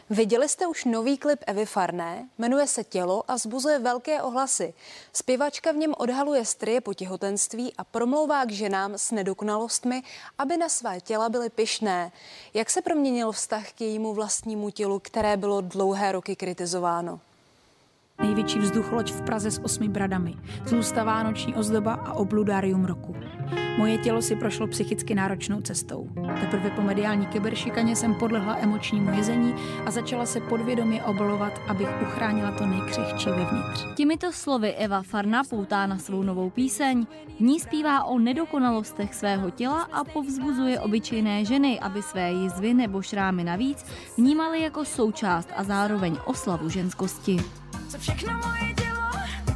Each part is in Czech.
Viděli jste už nový klip Evy Farné? Jmenuje se Tělo a vzbuzuje velké ohlasy. Zpěvačka v něm odhaluje stryje po těhotenství a promlouvá k ženám s nedokonalostmi, aby na svá těla byly pyšné. Jak se proměnil vztah k jejímu vlastnímu tělu, které bylo dlouhé roky kritizováno? Největší vzducholoď v Praze s 8 bradami, tlustá vánoční ozdoba a obludárium roku. Moje tělo si prošlo psychicky náročnou cestou. Teprve po mediální kyberšikaně jsem podlehla emočnímu jezení a začala se podvědomě obalovat, abych uchránila to nejkřehčí vevnitř. Těmito slovy Eva Farná poutá na svou novou píseň. V ní zpívá o nedokonalostech svého těla a povzbuzuje obyčejné ženy, aby své jizvy nebo šrámy navíc vnímaly jako součást a zároveň oslavu ženskosti. Co všechno moje tělo,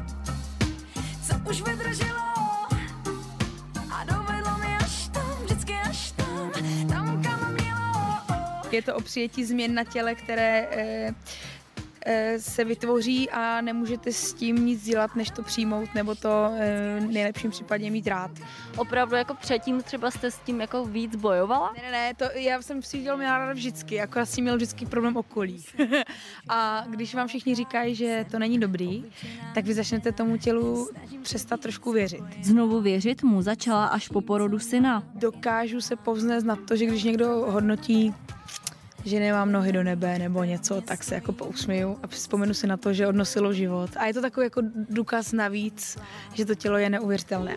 co už vydrželo a dovedlo mi až tam, vždycky až tam, tam kam mělo. Je to o přijetí změn na těle, které se vytvoří a nemůžete s tím nic dělat, než to přijmout, nebo to v nejlepším případě mít rád. Opravdu jako předtím třeba jste s tím jako víc bojovala? Ne, to já jsem si tělo měla ráda vždycky, akorát si měl vždycky problém okolí. A když vám všichni říkají, že to není dobrý, tak vy začnete tomu tělu přestat trošku věřit. Znovu věřit mu začala až po porodu syna. Dokážu se povznést na to, že když někdo hodnotí, že nemám nohy do nebe nebo něco, tak se jako pousměju a vzpomenu si na to, že odnosilo život. A je to takový jako důkaz navíc, že to tělo je neuvěřitelné.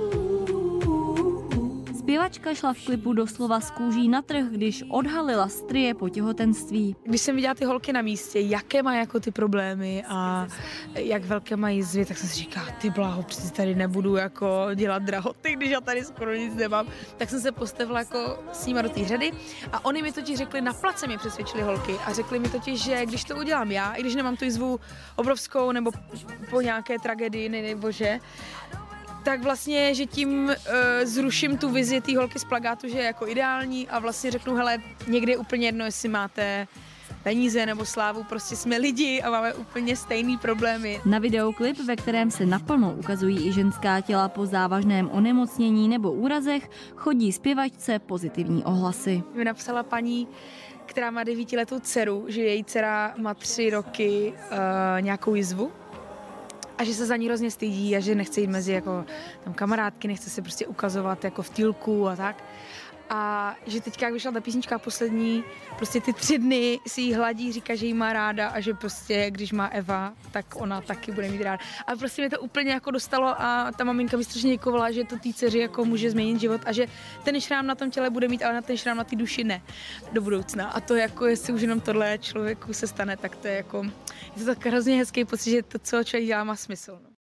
Zpěvačka šla v klipu doslova z kůží na trh, když odhalila stryje po těhotenství. Když jsem viděla ty holky na místě, jaké mají jako ty problémy a jak velké mají jizvy, tak jsem si říkala, ty bláho, přeci tady nebudu jako dělat drahoty, když já tady skoro nic nemám. Tak jsem se postavila jako s nima do té řady a oni mi totiž řekli, na place mě přesvědčili holky a řekli mi totiž, že když to udělám já, i když nemám tu jizvu obrovskou nebo po nějaké tragédii, nebo že, tak vlastně, že tím zruším tu vizi té holky z plakátu, že je jako ideální a vlastně řeknu, hele, někdy je úplně jedno, jestli máte peníze nebo slávu, prostě jsme lidi a máme úplně stejný problémy. Na videoklip, ve kterém se naplno ukazují i ženská těla po závažném onemocnění nebo úrazech, chodí zpěvačce pozitivní ohlasy. Mi napsala paní, která má 9letou dceru, že její dcera má 3 roky nějakou jizvu. A že se za ní hrozně stydí a že nechce jít mezi jako tam kamarádky, nechce se prostě ukazovat jako v týlku a tak. A že teďka, jak vyšla ta písnička poslední, prostě ty 3 dny si jí hladí, říká, že jí má ráda a že prostě, když má Eva, tak ona taky bude mít ráda. A prostě mě to úplně jako dostalo a ta maminka mi strašně děkovala, že to té dceři jako může změnit život a že ten šrám na tom těle bude mít, ale na ten šrám na té duši ne do budoucna. A to jako, jestli už jenom tohle člověku se stane, tak to je jako, je to tak hrozně hezký pocit, že to, co člověk dělá, má smysl. No.